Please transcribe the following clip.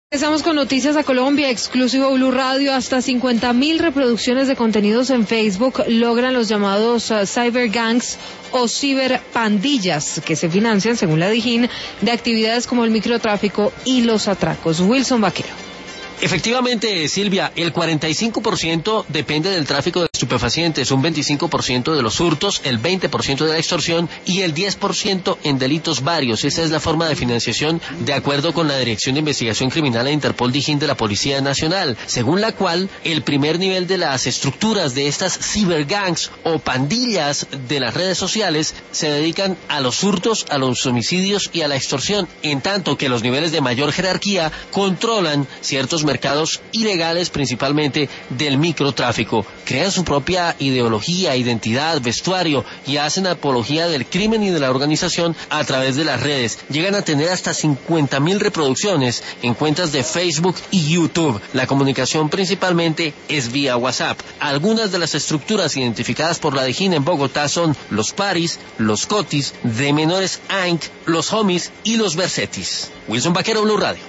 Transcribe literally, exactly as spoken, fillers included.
Empezamos con noticias a Colombia, exclusivo Blue Radio. Hasta cincuenta mil reproducciones de contenidos en Facebook logran los llamados uh, cyber gangs o ciberpandillas, que se financian, según la Dijín, de actividades como el microtráfico y los atracos. Wilson Vaquero. Efectivamente, Silvia, el cuarenta y cinco por ciento depende del tráfico de estupefacientes, un veinticinco por ciento de los hurtos, el veinte por ciento de la extorsión y el diez por ciento en delitos varios. Esa es la forma de financiación de acuerdo con la Dirección de Investigación Criminal e Interpol Dijín de la Policía Nacional, según la cual el primer nivel de las estructuras de estas cibergangs o pandillas de las redes sociales se dedican a los hurtos, a los homicidios y a la extorsión, en tanto que los niveles de mayor jerarquía controlan ciertos mercados ilegales, principalmente del microtráfico. Crean su propia ideología, identidad, vestuario y hacen apología del crimen y de la organización a través de las redes. Llegan a tener hasta cincuenta mil reproducciones en cuentas de Facebook y YouTube. La comunicación principalmente es vía WhatsApp. Algunas de las estructuras identificadas por la Dijín en Bogotá son los Paris, los Cotis, de menores A I N C, los Homies y los Versetis. Wilson Vaquero, Blue Radio.